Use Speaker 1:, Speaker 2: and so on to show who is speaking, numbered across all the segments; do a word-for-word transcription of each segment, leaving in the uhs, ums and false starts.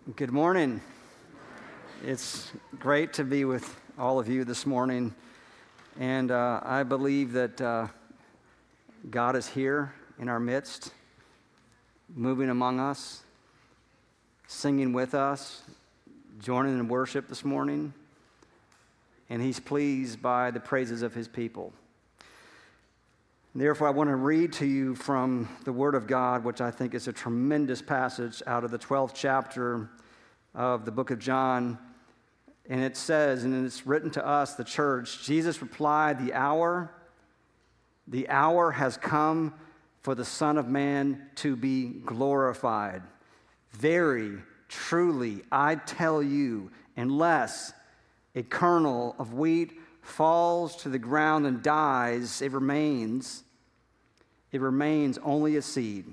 Speaker 1: Good morning. It's great to be with all of you this morning, and uh, I believe that uh, God is here in our midst, moving among us, singing with us, joining in worship this morning, and He's pleased by the praises of His people. Therefore, I want to read to you from the Word of God, which I think is a tremendous passage out of the twelfth chapter of the book of John. And it says, and it's written to us, the church, Jesus replied, the hour, the hour has come for the Son of Man to be glorified. Very truly, I tell you, unless a kernel of wheat falls to the ground and dies, it remains, it remains only a seed.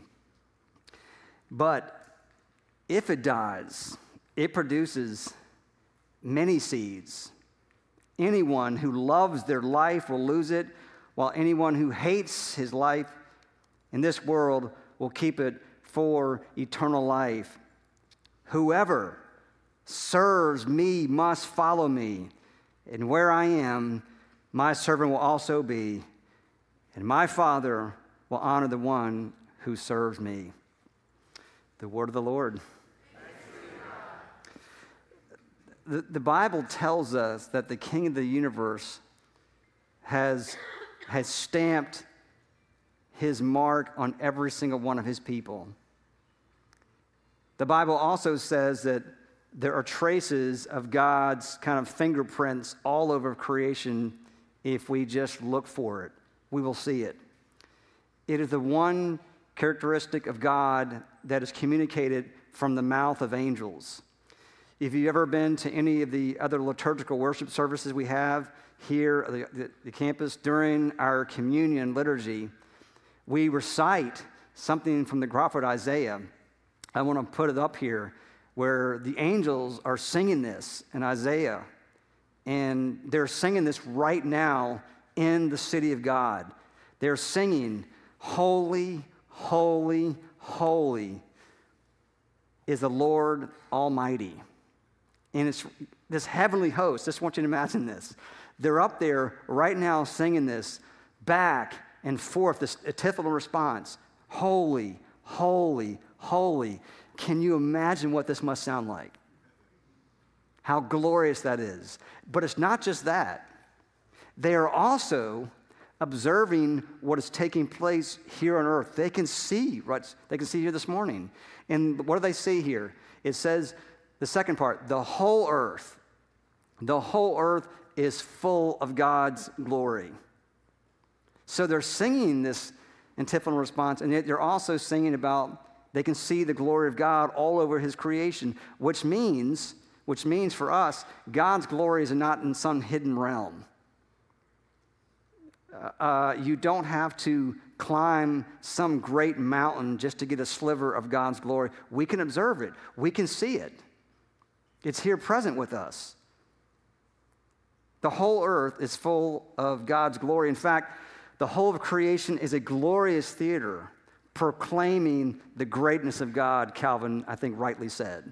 Speaker 1: But if it dies, it produces many seeds. Anyone who loves their life will lose it, while anyone who hates his life in this world will keep it for eternal life. Whoever serves me must follow me. And where I am, my servant will also be, and my Father will honor the one who serves me. The word of the Lord. The, the Bible tells us that the King of the universe has, has stamped His mark on every single one of His people. The Bible also says that there are traces of God's kind of fingerprints all over creation. If we just look for it, we will see it. It is the one characteristic of God that is communicated from the mouth of angels. If you've ever been to any of the other liturgical worship services we have here at the, the, the campus, during our communion liturgy, we recite something from the prophet Isaiah. I want to put it up here, where the angels are singing this in Isaiah, and they're singing this right now in the city of God. They're singing, "Holy, holy, holy is the Lord Almighty." And it's this heavenly host. Just want you to imagine this. They're up there right now singing this back and forth, this antiphonal response. Holy, holy, holy. Can you imagine what this must sound like? How glorious that is. But it's not just that. They are also observing what is taking place here on earth. They can see, right? They can see here this morning. And what do they see here? It says, the second part, the whole earth, the whole earth is full of God's glory. So they're singing this antiphonal response, and yet they're also singing about they can see the glory of God all over His creation, which means, which means for us, God's glory is not in some hidden realm. Uh, you don't have to climb some great mountain just to get a sliver of God's glory. We can observe it. We can see it. It's here present with us. The whole earth is full of God's glory. In fact, the whole of creation is a glorious theater proclaiming the greatness of God, Calvin, I think, rightly said.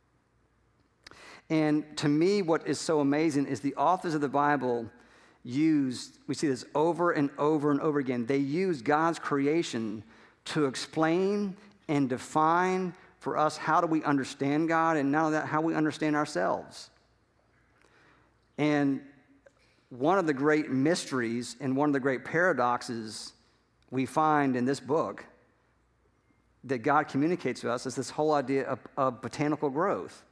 Speaker 1: And to me, what is so amazing is the authors of the Bible used, we see this over and over and over again, they use God's creation to explain and define for us how do we understand God, and not only that, how we understand ourselves. And one of the great mysteries and one of the great paradoxes we find in this book that God communicates to us is this whole idea of, of botanical growth.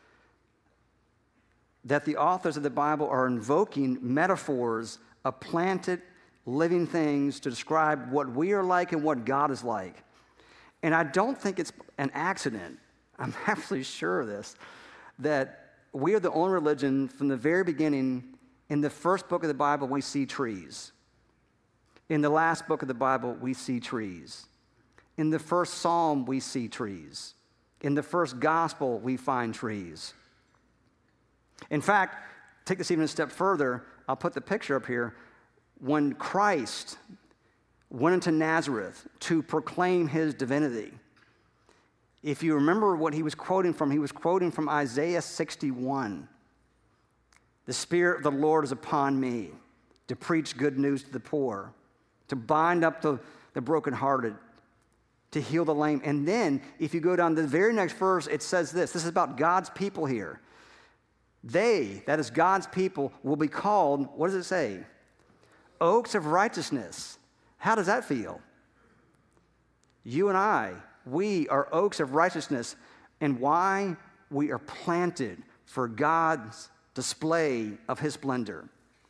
Speaker 1: That the authors of the Bible are invoking metaphors of planted, living things to describe what we are like and what God is like. And I don't think it's an accident, I'm absolutely sure of this, that we are the only religion from the very beginning. In the first book of the Bible, we see trees. In the last book of the Bible, we see trees. In the first psalm, we see trees. In the first gospel, we find trees. In fact, take this even a step further. I'll put the picture up here. When Christ went into Nazareth to proclaim His divinity, If you remember what he was quoting from, he was quoting from Isaiah sixty-one. The Spirit of the Lord is upon me to preach good news to the poor, to bind up the, the brokenhearted, to heal the lame. And then, if you go down to the very next verse, it says this. This is about God's people here. They, that is God's people, will be called, what does it say? Oaks of righteousness. How does that feel? You and I, we are oaks of righteousness. And why? We are planted for God's display of his splendor.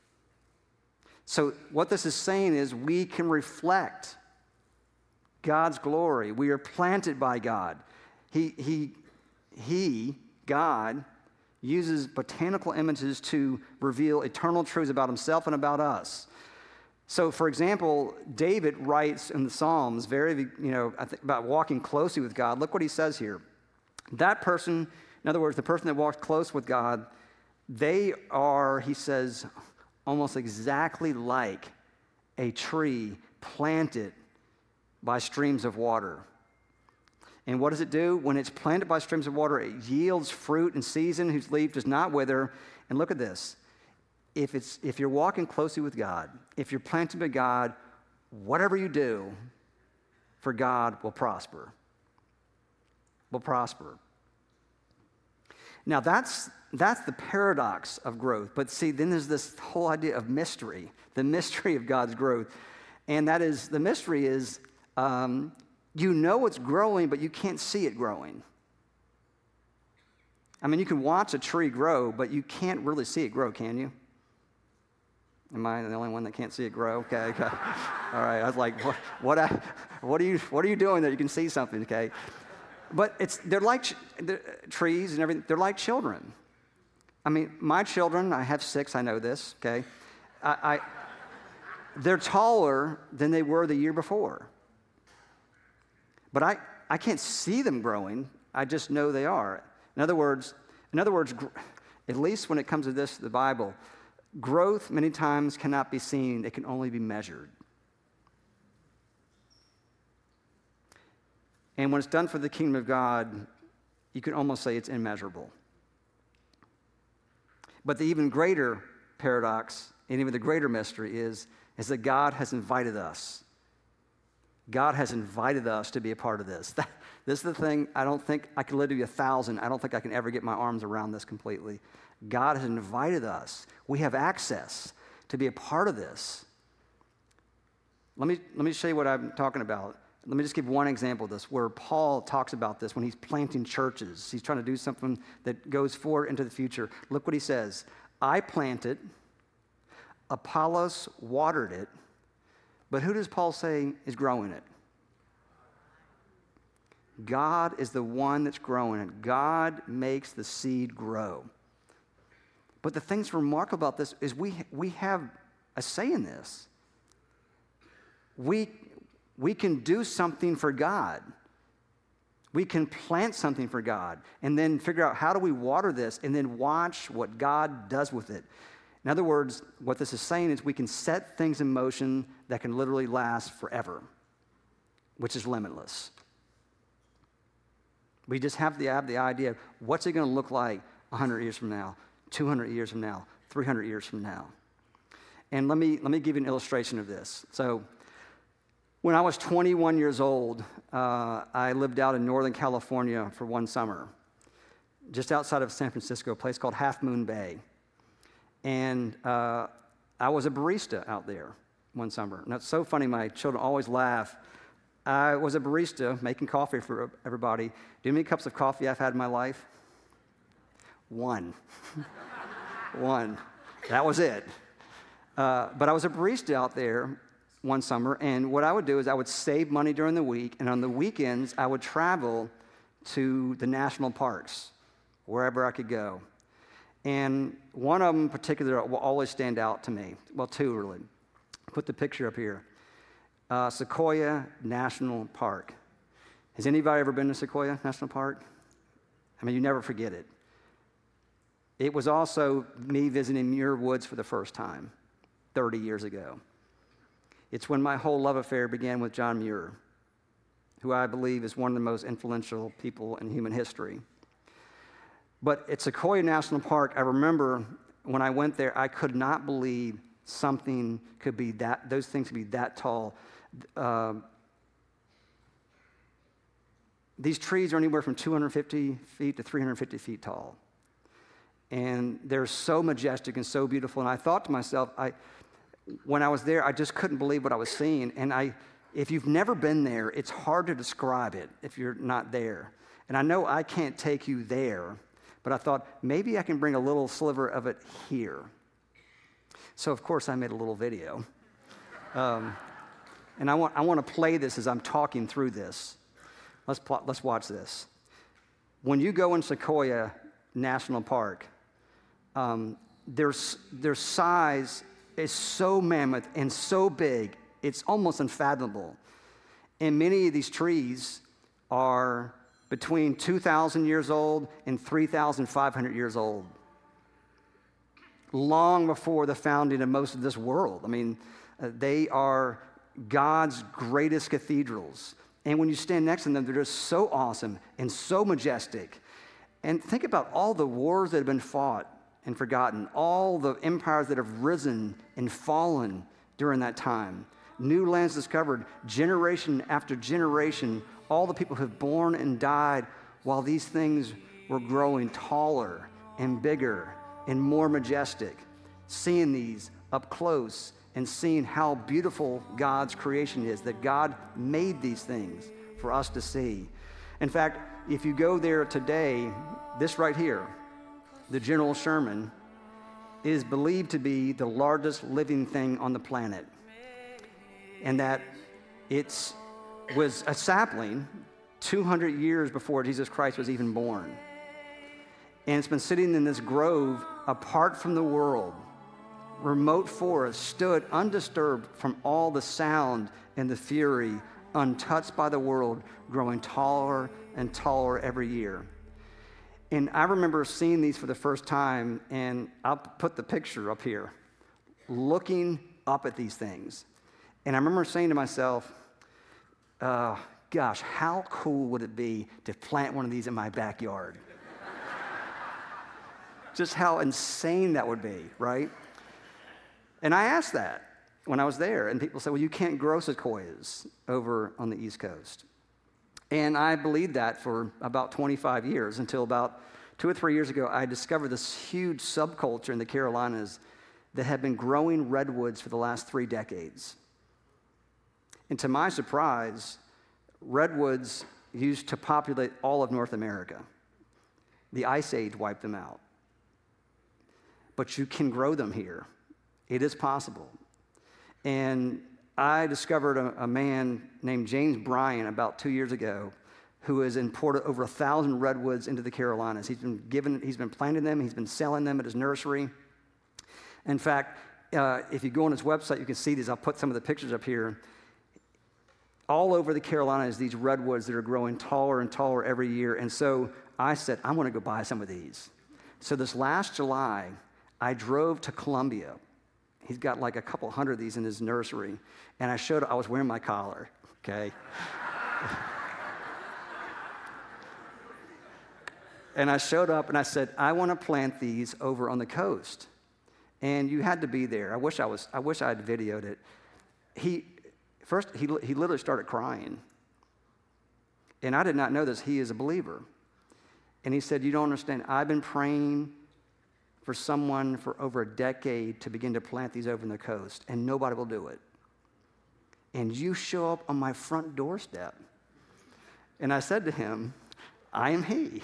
Speaker 1: So what this is saying is we can reflect God's glory. We are planted by God. He, he, he, God, uses botanical images to reveal eternal truths about himself and about us. So, for example, David writes in the Psalms very, you know, I think about walking closely with God. Look what he says here. That person, in other words, the person that walks close with God, they are, he says, almost exactly like a tree planted by streams of water. And what does it do? When it's planted by streams of water, it yields fruit in season, whose leaf does not wither. And look at this. If it's if you're walking closely with God, if you're planted by God, whatever you do for God will prosper. Will prosper. Now that's that's the paradox of growth. But see, then there's this whole idea of mystery, the mystery of God's growth. And that is, the mystery is, um, you know it's growing, but you can't see it growing. I mean, you can watch a tree grow, but you can't really see it grow, can you? Am I the only one that can't see it grow? Okay, okay. All right. I was like, what, what, I, what are you, what are you doing that you can see something? Okay, but it's they're like they're, trees and everything. They're like children. I mean, my children. I have six. I know this. Okay, I, I they're taller than they were the year before. But I, I can't see them growing. I just know they are. In other words, in other words, at least when it comes to this, the Bible. Growth many times cannot be seen, it can only be measured. And when it's done for the kingdom of God, you can almost say it's immeasurable. But the even greater paradox, and even the greater mystery is, is that God has invited us. God has invited us to be a part of this. That, this is the thing, I don't think I could live to be a thousand. I don't think I can ever get my arms around this completely. God has invited us. We have access to be a part of this. Let me, let me show you what I'm talking about. Let me just give one example of this, where Paul talks about this when he's planting churches. He's trying to do something that goes forward into the future. Look what he says. I planted, Apollos watered it, but who does Paul say is growing it? God is the one that's growing it. God makes the seed grow. But the thing that's remarkable about this is we, we have a say in this. We, we can do something for God. We can plant something for God and then figure out how do we water this and then watch what God does with it. In other words, what this is saying is we can set things in motion that can literally last forever, which is limitless. We just have the, have the idea of what's it going to look like one hundred years from now, two hundred years from now, three hundred years from now. And let me, let me give you an illustration of this. So when I was twenty-one years old, uh, I lived out in Northern California for one summer, just outside of San Francisco, a place called Half Moon Bay. And uh, I was a barista out there one summer. And it's so funny, my children always laugh. I was a barista making coffee for everybody. Do you know how many cups of coffee I've had in my life? One. One. That was it. Uh, but I was a barista out there one summer, and what I would do is I would save money during the week, and on the weekends, I would travel to the national parks, wherever I could go. And one of them in particular will always stand out to me. Well, two really. Put the picture up here. Uh, Sequoia National Park. Has anybody ever been to Sequoia National Park? I mean, you never forget it. It was also me visiting Muir Woods for the first time, thirty years ago. It's when my whole love affair began with John Muir. who I believe is one of the most influential people in human history. But at Sequoia National Park, I remember when I went there, I could not believe something could be that, those things could be that tall. Uh, these trees are anywhere from two hundred fifty feet to three hundred fifty feet tall. And they're so majestic and so beautiful. And I thought to myself, I, when I was there, I just couldn't believe what I was seeing. And I, if you've never been there, it's hard to describe it if you're not there. And I know I can't take you there, but I thought maybe I can bring a little sliver of it here. So of course I made a little video. Um, and I want, I want to play this as I'm talking through this. Let's, plot, let's watch this. When you go in Sequoia National Park, um, their, their size is so mammoth and so big, it's almost unfathomable. And many of these trees are between two thousand years old and three thousand five hundred years old. Long before the founding of most of this world. I mean, uh, they are God's greatest cathedrals. And when you stand next to them, they're just so awesome and so majestic. And think about all the wars that have been fought and forgotten, all the empires that have risen and fallen during that time. New lands discovered, generation after generation, all the people who have born and died while these things were growing taller and bigger and more majestic. Seeing these up close and seeing how beautiful God's creation is, that God made these things for us to see. In fact, if you go there today, this right here, the General Sherman, is believed to be the largest living thing on the planet. And that it was a sapling two hundred years before Jesus Christ was even born. And it's been sitting in this grove apart from the world, remote forest, stood undisturbed from all the sound and the fury, untouched by the world, growing taller and taller every year. And I remember seeing these for the first time, and I'll put the picture up here, looking up at these things. And I remember saying to myself, uh, gosh, how cool would it be to plant one of these in my backyard? Just how insane that would be, right? And I asked that when I was there, and people said, well, you can't grow sequoias over on the East Coast. And I believed that for about twenty-five years, until about two or three years ago, I discovered this huge subculture in the Carolinas that had been growing redwoods for the last three decades. And to my surprise, redwoods used to populate all of North America. The Ice Age wiped them out. But you can grow them here. It is possible. And I discovered a, a man named James Bryan about two years ago who has imported over a thousand redwoods into the Carolinas. He's been given, he's been planting them, he's been selling them at his nursery. In fact, uh, if you go on his website, you can see these. I'll put some of the pictures up here. All over the Carolinas, these redwoods that are growing taller and taller every year. And so I said, I want to go buy some of these. So this last July, I drove to Columbia. He's got like a couple hundred of these in his nursery. And I showed, I was wearing my collar, okay? And I showed up and I said, I want to plant these over on the coast. And you had to be there. I wish I was, I wish I had videoed it. He, first, he, he literally started crying. And I did not know this. He is a believer. And he said, you don't understand. I've been praying for someone for over a decade to begin to plant these over on the coast, and nobody will do it. And you show up on my front doorstep. And I said to him, I am he.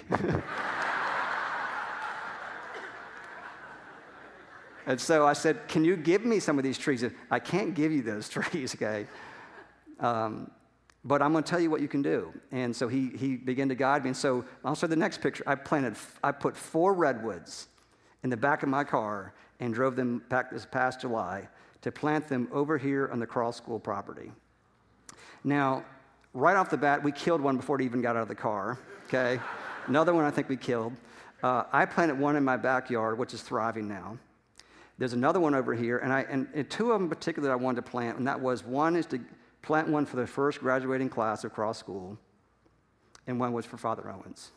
Speaker 1: And so I said, can you give me some of these trees? I can't give you those trees, okay? Um, but I'm going to tell you what you can do. And so he he began to guide me. And so I'll show the next picture. I planted, I put four redwoods in the back of my car and drove them back this past July to plant them over here on the Cross School property. Now, right off the bat, we killed one before it even got out of the car, okay? Another one I think we killed. Uh, I planted one in my backyard, which is thriving now. There's another one over here, and, I, and, and two of them in particular I wanted to plant, and that was, one is to plant one for the first graduating class of Cross School, and one was for Father Owens.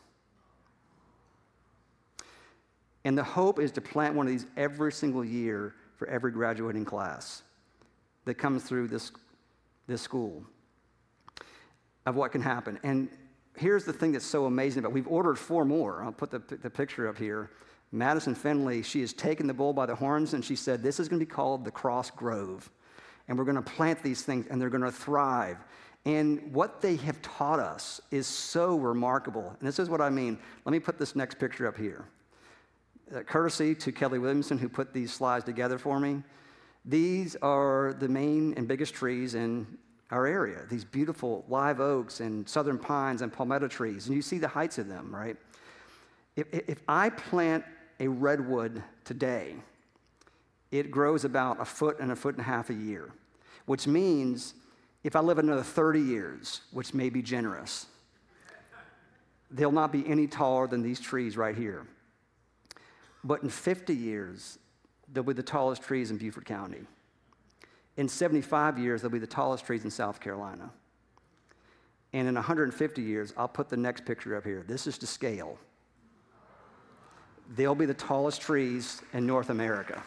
Speaker 1: And the hope is to plant one of these every single year for every graduating class that comes through this, this school of what can happen. And here's the thing that's so amazing about it. We've ordered four more. I'll put the, the picture up here. Madison Finley, she has taken the bull by the horns, and she said, this is going to be called the Cross Grove. And we're going to plant these things, and they're going to thrive. And what they have taught us is so remarkable. And this is what I mean. Let me put this next picture up here. Uh, courtesy to Kelly Williamson, who put these slides together for me. These are the main and biggest trees in our area, these beautiful live oaks and southern pines and palmetto trees. And you see the heights of them, right? If, if I plant a redwood today, it grows about a foot and a foot and a half a year, which means if I live another thirty years, which may be generous, they'll not be any taller than these trees right here. But in fifty years, they'll be the tallest trees in Beaufort County. In seventy-five years, they'll be the tallest trees in South Carolina. And in one hundred fifty years, I'll put the next picture up here. This is to scale. They'll be the tallest trees in North America.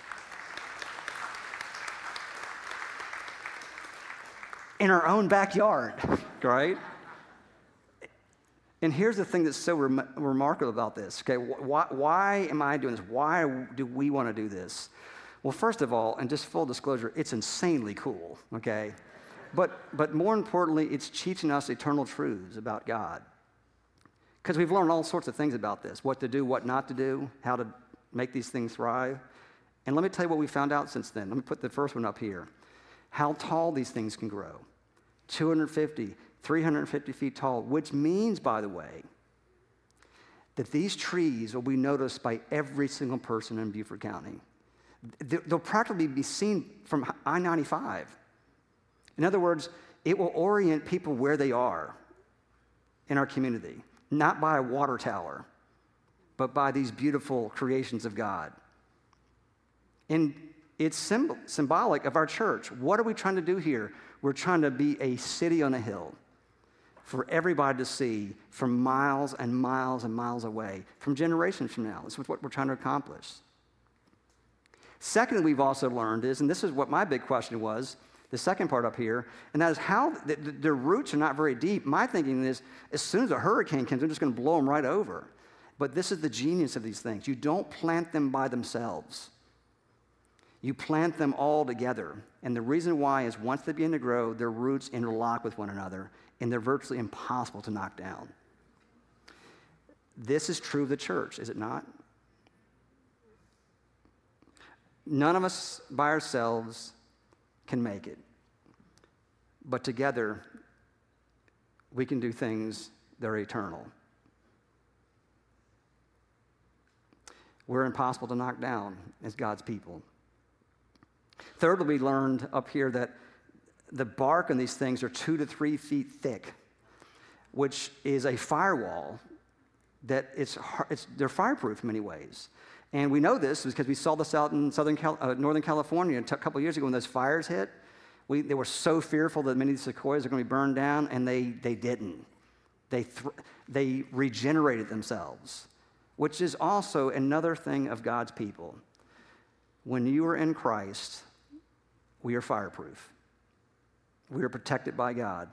Speaker 1: In our own backyard, right? And here's the thing that's so rem- remarkable about this, okay? Why, why am I doing this? Why do we want to do this? Well, first of all, and just full disclosure, it's insanely cool, okay? But, but more importantly, it's teaching us eternal truths about God. Because we've learned all sorts of things about this, what to do, what not to do, how to make these things thrive. And let me tell you what we found out since then. Let me put the first one up here. How tall these things can grow. two hundred fifty, three hundred fifty feet tall, which means, by the way, that these trees will be noticed by every single person in Beaufort County. They'll practically be seen from I ninety-five. In other words, it will orient people where they are in our community, not by a water tower, but by these beautiful creations of God. And it's symbol, symbolic of our church. What are we trying to do here? We're trying to be a city on a hill for everybody to see from miles and miles and miles away, from generations from now. This is what we're trying to accomplish. Secondly, we've also learned is, and this is what my big question was, the second part up here, and that is how the, the, their roots are not very deep. My thinking is, as soon as a hurricane comes, they're just going to blow them right over. But this is the genius of these things. You don't plant them by themselves. You plant them all together. And the reason why is once they begin to grow, their roots interlock with one another, and they're virtually impossible to knock down. This is true of the church, is it not? None of us by ourselves can make it. But together, we can do things that are eternal. We're impossible to knock down as God's people. Thirdly, we learned up here that the bark on these things are two to three feet thick, which is a firewall that it's, it's they're fireproof in many ways. And we know this because we saw this out in Southern Cal- uh, Northern California a couple of years ago when those fires hit. We, they were so fearful that many of the sequoias are going to be burned down, and they, they didn't. They, th- they regenerated themselves, which is also another thing of God's people. When you are in Christ, we are fireproof. We are protected by God.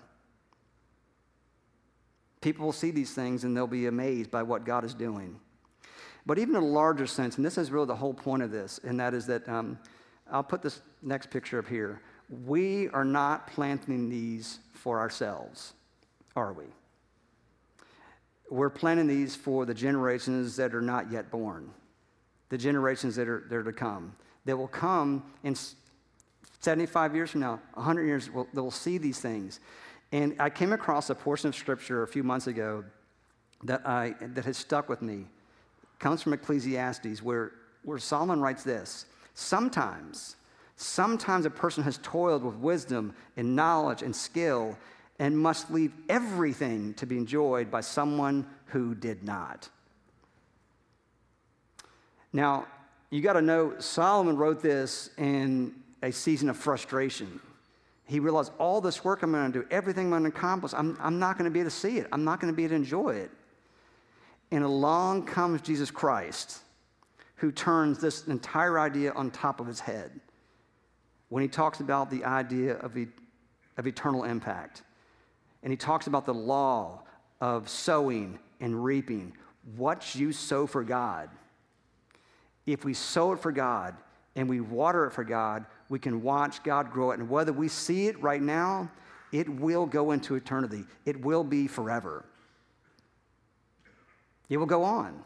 Speaker 1: People will see these things, and they'll be amazed by what God is doing. But even in a larger sense, and this is really the whole point of this, and that is that, um, I'll put this next picture up here. We are not planting these for ourselves, are we? We're planting these for the generations that are not yet born, the generations that are, that are to come, that will come in seventy-five years from now, one hundred years, will, that will see these things. And I came across a portion of Scripture a few months ago that, I, that has stuck with me. Comes from Ecclesiastes, where, where Solomon writes this: Sometimes, sometimes a person has toiled with wisdom and knowledge and skill and must leave everything to be enjoyed by someone who did not. Now, you got to know, Solomon wrote this in a season of frustration. he realized all this work I'm going to do, everything I'm going to accomplish, I'm, I'm not going to be able to see it. I'm not going to be able to enjoy it. And along comes Jesus Christ, who turns this entire idea on top of his head when he talks about the idea of, e- of eternal impact. And he talks about the law of sowing and reaping. What you sow for God. If we sow it for God and we water it for God, we can watch God grow it. And whether we see it right now, it will go into eternity. It will be forever. It will go on.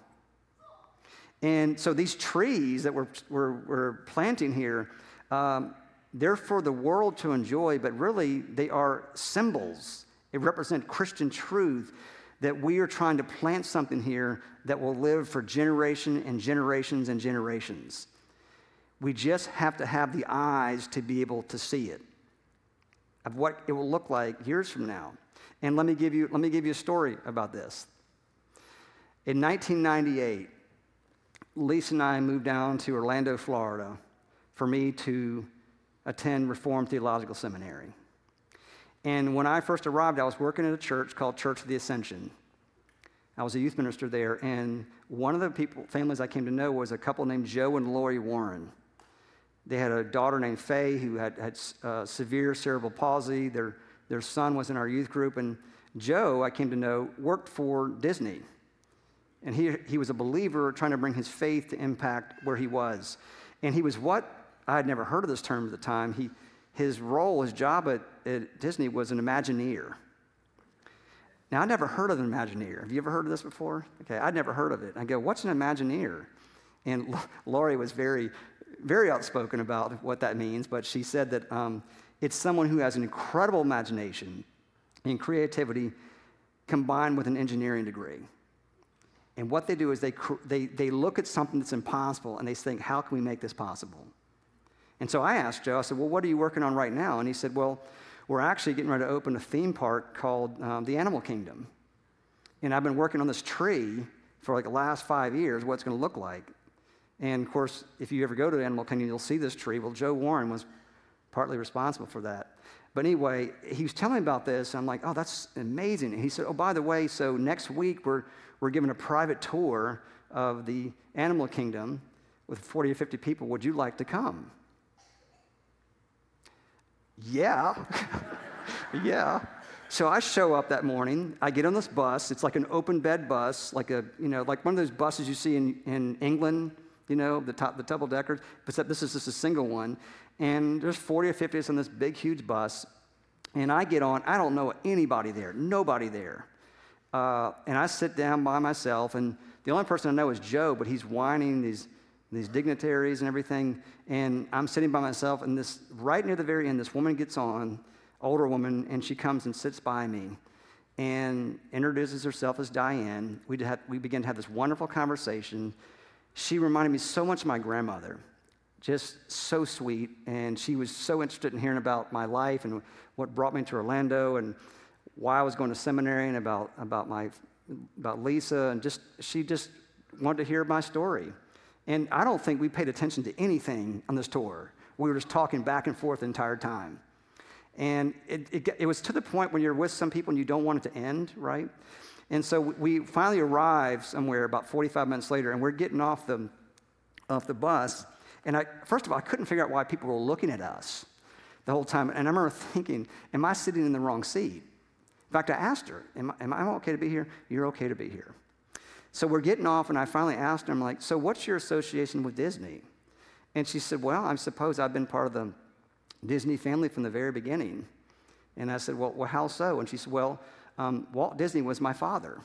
Speaker 1: And so these trees that we're, we're, we're planting here, um, they're for the world to enjoy, but really they are symbols. It represents Christian truth that we are trying to plant something here that will live for generation and generations and generations. We just have to have the eyes to be able to see it, of what it will look like years from now. And let me give you, let me give you a story about this. In nineteen ninety-eight, Lisa and I moved down to Orlando, Florida, for me to attend Reformed Theological Seminary. And when I first arrived, I was working at a church called Church of the Ascension. I was a youth minister there, and one of the people, families I came to know was a couple named Joe and Lori Warren. They had a daughter named Faye who had, had uh, severe cerebral palsy. Their, their son was in our youth group, and Joe, I came to know, worked for Disney. And he, he was a believer trying to bring his faith to impact where he was. And he was what, I had never heard of this term at the time, he, his role, his job at, at Disney was an Imagineer. Now, I'd never heard of an Imagineer. Have you ever heard of this before? Okay, I'd never heard of it. I go, what's an Imagineer? And Lori was very, very outspoken about what that means, but she said that um, it's someone who has an incredible imagination and creativity combined with an engineering degree. And what they do is they, they, they look at something that's impossible and they think, how can we make this possible? And so I asked Joe, I said, well, what are you working on right now? And he said, well, we're actually getting ready to open a theme park called um, the Animal Kingdom. And I've been working on this tree for like the last five years, what it's going to look like. And of course, if you ever go to the Animal Kingdom, you'll see this tree. Well, Joe Warren was partly responsible for that. But anyway, he was telling me about this, and I'm like, oh, that's amazing. And he said, oh, by the way, so next week we're we're giving a private tour of the Animal Kingdom with forty or fifty people. Would you like to come? Yeah. Yeah. So I show up that morning. I get on this bus. It's like an open bed bus, like a, you know, like one of those buses you see in, in England, you know, the top, the double deckers. Except this is just a single one. And there's forty or fifty of us on this big, huge bus. And I get on. I don't know anybody there. Nobody there. Uh, and I sit down by myself. And the only person I know is Joe, but he's whining these these dignitaries and everything. And I'm sitting by myself. And this right near the very end, this woman gets on, older woman, and she comes and sits by me and introduces herself as Diane. We, had, we began to have this wonderful conversation. She reminded me so much of my grandmother, just so sweet, and she was so interested in hearing about my life and what brought me to Orlando and why I was going to seminary and about, about, my, about Lisa, and just she just wanted to hear my story. And I don't think we paid attention to anything on this tour. We were just talking back and forth the entire time. And it, it, it was to the point when you're with some people and you don't want it to end, right? And so we finally arrived somewhere about forty-five minutes later, and we're getting off the, off the bus. And I, first of all, I couldn't figure out why people were looking at us the whole time. And I remember thinking, am I sitting in the wrong seat? In fact, I asked her, am I, am I okay to be here? You're okay to be here. So we're getting off, and I finally asked her, I'm like, so what's your association with Disney? And she said, well, I suppose I've been part of the Disney family from the very beginning. And I said, well, well how so? And she said, well, um, Walt Disney was my father.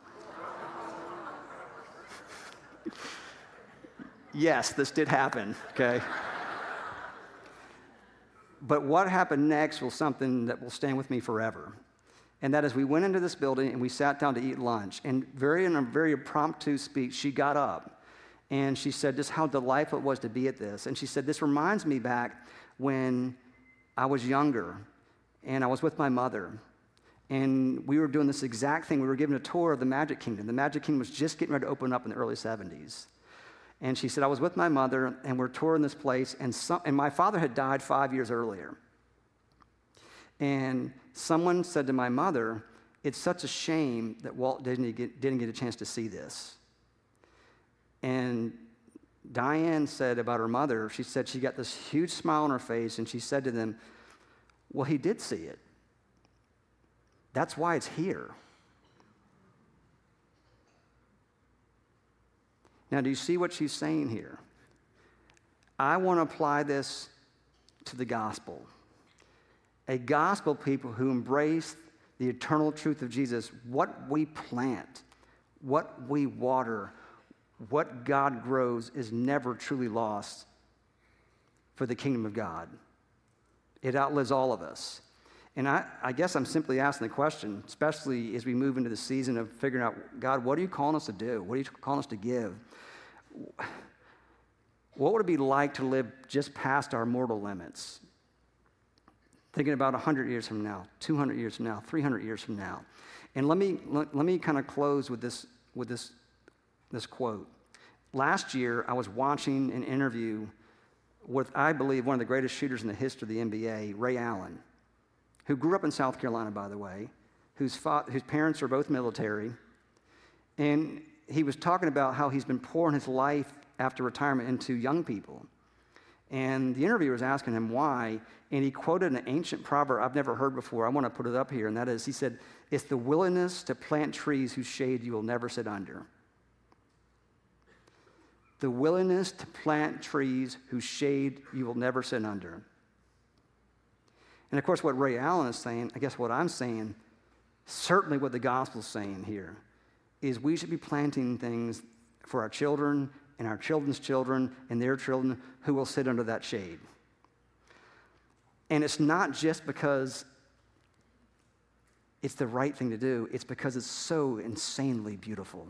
Speaker 1: Yes, this did happen, okay? But what happened next was something that will stand with me forever. And that is, we went into this building and we sat down to eat lunch. And very in a very impromptu speech, she got up and she said just how delightful it was to be at this. And she said, this reminds me back when I was younger and I was with my mother. And we were doing this exact thing. We were given a tour of the Magic Kingdom. The Magic Kingdom was just getting ready to open up in the early seventies. And she said, I was with my mother, and we're touring this place, and, some, and my father had died five years earlier. And someone said to my mother, it's such a shame that Walt Disney get, didn't get a chance to see this. And Diane said about her mother, she said she got this huge smile on her face, and she said to them, well, he did see it. That's why it's here. Now, do you see what she's saying here? I want to apply this to the gospel. A gospel people who embrace the eternal truth of Jesus. What we plant, what we water, what God grows is never truly lost for the kingdom of God. It outlives all of us. And I, I guess I'm simply asking the question, especially as we move into the season of figuring out, God, what are you calling us to do? What are you calling us to give? What would it be like to live just past our mortal limits? Thinking about one hundred years from now, two hundred years from now, three hundred years from now. And let me, let, let me kind of close with this, with this, this quote. Last year, I was watching an interview with, I believe, one of the greatest shooters in the history of the N B A, Ray Allen, who grew up in South Carolina, by the way, whose, fa- whose parents are both military. And he was talking about how he's been pouring his life after retirement into young people. And the interviewer was asking him why, and he quoted an ancient proverb I've never heard before. I want to put it up here, and that is, he said, it's the willingness to plant trees whose shade you will never sit under. The willingness to plant trees whose shade you will never sit under. And of course, what Ray Allen is saying, I guess what I'm saying, certainly what the gospel is saying here, is we should be planting things for our children and our children's children and their children who will sit under that shade. And it's not just because it's the right thing to do, it's because it's so insanely beautiful.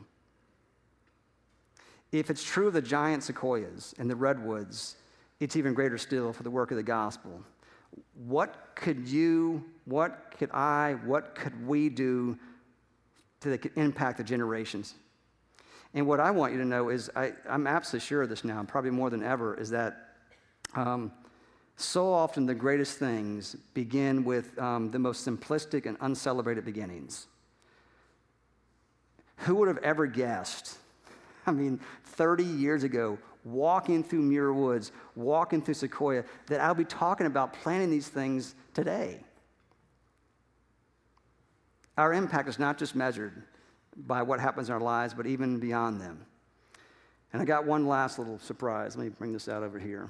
Speaker 1: If it's true of the giant sequoias and the redwoods, it's even greater still for the work of the gospel. What could you, what could I, what could we do to impact the generations? And what I want you to know is, I, I'm absolutely sure of this now, probably more than ever, is that um, so often the greatest things begin with um, the most simplistic and uncelebrated beginnings. Who would have ever guessed, I mean, thirty years ago, walking through Muir Woods, walking through Sequoia, that I'll be talking about planting these things today? Our impact is not just measured by what happens in our lives, but even beyond them. And I got one last little surprise. Let me bring this out over here.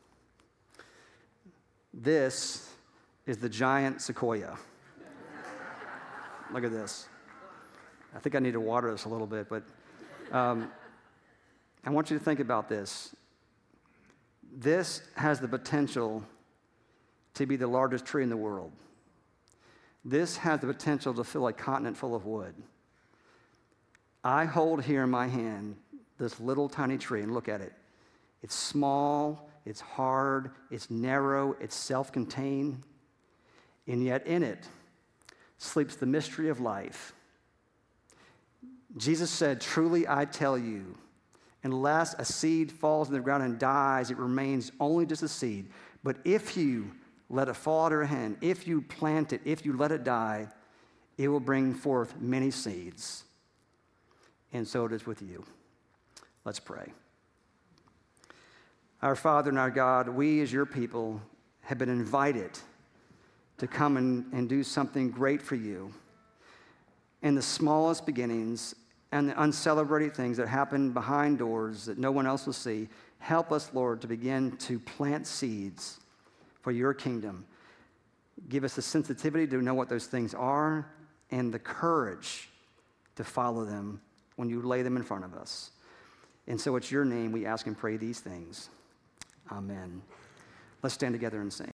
Speaker 1: This is the giant sequoia. Look at this. I think I need to water this a little bit, but um, I want you to think about this. This has the potential to be the largest tree in the world. This has the potential to fill a continent full of wood. I hold here in my hand this little tiny tree, and look at it. It's small, it's hard, it's narrow, it's self-contained, and yet in it sleeps the mystery of life. Jesus said, truly I tell you, unless a seed falls in the ground and dies, it remains only just a seed. But if you let it fall out of your hand, if you plant it, if you let it die, it will bring forth many seeds. And so it is with you. Let's pray. Our Father and our God, we as your people have been invited to come and, and do something great for you. In the smallest beginnings and the uncelebrated things that happen behind doors that no one else will see, help us, Lord, to begin to plant seeds for your kingdom. Give us the sensitivity to know what those things are and the courage to follow them when you lay them in front of us. And so it's your name we ask and pray these things. Amen. Let's stand together and sing.